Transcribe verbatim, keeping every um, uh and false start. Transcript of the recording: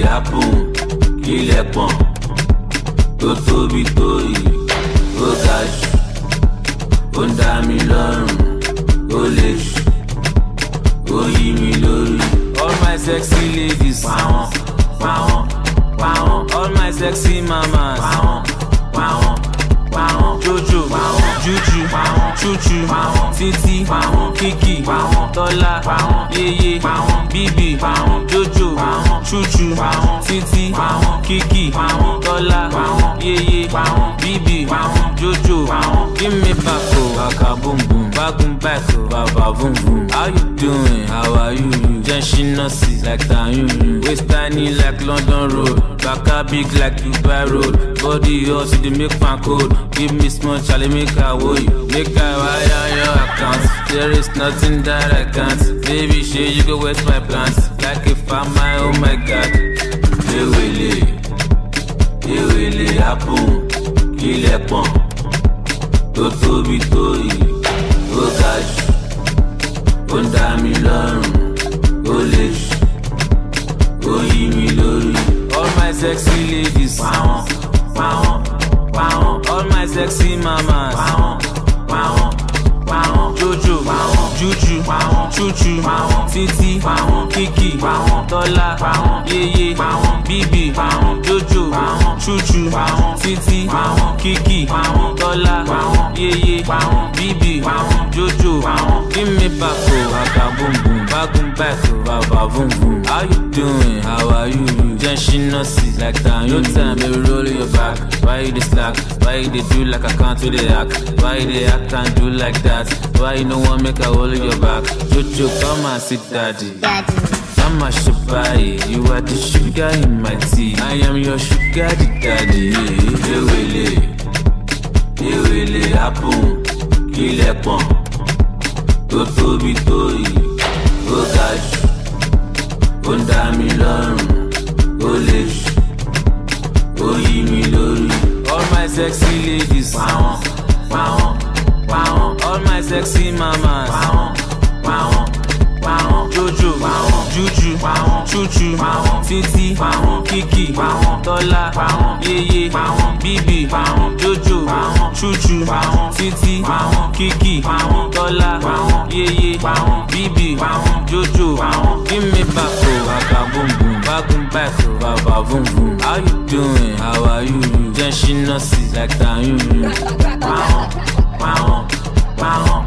happen? Kílẹ̀ pọ̀n tó tóbi tó yìí, ó ga jù, ó ń dá mi lọ́rùn, ó lè jù, ó yí mi lórí. All my sexy ladies, pàwọn, pàwọn, pàwọn. All my sexy mamas, pàwọn, pàwọn, pàwọn. Jojo, pàwọn, Juju, pàwọn, Chuchu, pàwọn, Titi, pàwọn, Kiki, pàwọn, Tọ́lá, pàwọn, Yeye, pàwọn, Bibi, pàwọn, Jojo, pàwọn, Chuchu, pàwọn, Titi, pàwọn, Kiki, pàwọn, Tọ́lá, pàwọn, Yeye, pàwọn, Bibi, pàwọn, Jojo, pàwọn. Give me back, oh, baka boom boom, bagun back, oh, baba boom boom. How you doing? How are you? Genshin Nasi like Tanyun, waist tiny like London Road, baka big like Dubai Road. Body hot, you dey make fan cold. Give me small chale, make I woe you, make I wire your account. There is nothing that I can't. Baby, shey you go waste my plans like a farmer. Oh my God. Ewele, ewele happen, kílẹ̀ pọ̀n tó tóbi tó yìí, ó ga jù, ó ń dá mi lọ́rùn, ó lè jù, ó yí mi lórí. All my sexy ladies, pàwọn, pàwọn, pàwọn. All my sexy mamas, pàwọn, pàwọn, pàwọn. Jojo, pàwọn, Juju, pàwọn, Chuchu, pàwọn, Titi, pàwọn, Kiki, pàwọn, Tọ́lá, pàwọn, Yeye, pàwọn, Bibi, pàwọn, Jojo, pàwọn, Chuchu, pàwọn, Titi, pàwọn, Kiki, pàwọn, Tọ́lá, pàwọn, Yeye, pàwọn, Bibi, pàwọn, Jojo, pàwọn. Give me back, oh, baka boom boom, bagun back, oh, baba boom boom. How you doing? How are you? Genshin Nasi like that. No time, baby, roll your back. Why you dey slack? Why you dey do like I can't do the act? Why you dey act and do like that? Why you no one make I hold your back? Jojo, come and sit, daddy. Daddy. I'm a shubai, you are the sugar in my tea. I am your sugar daddy. Ewele, ewele happen, kílẹ̀ pọ̀n tó tóbi tó yìí, ó ga jù, ó ń dá mi lọ́rùn, ó lè jù, ó yí mi lórí. All my sexy ladies, pàwọn, pàwọn, pàwọn. All my sexy mamas, pàwọn, pàwọn, pàwọn. Jojo, pàwọn, Juju, pàwọn, Chuchu, pàwọn, Titi, pàwọn, Kiki, pàwọn, Tọ́lá, pàwọn, Yeye, pàwọn, Bibi, pàwọn, Jojo, pàwọn, Chuchu, pàwọn, Titi, pàwọn, Kiki, pàwọn, Tọ́lá, pàwọn, Yeye, pàwọn, Bibi, pàwọn, Jojo, pàwọn. Give me back, oh, baka boom boom, bagun back, oh, baba boom boom. How you doing? How are you? Genshin Nasi like Tanyun, pàwọn, pàwọn, pàwọn.